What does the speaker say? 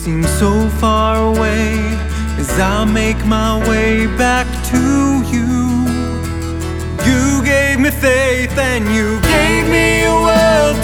seems so far away as I make my way back to you. You gave me faith and you gave me a world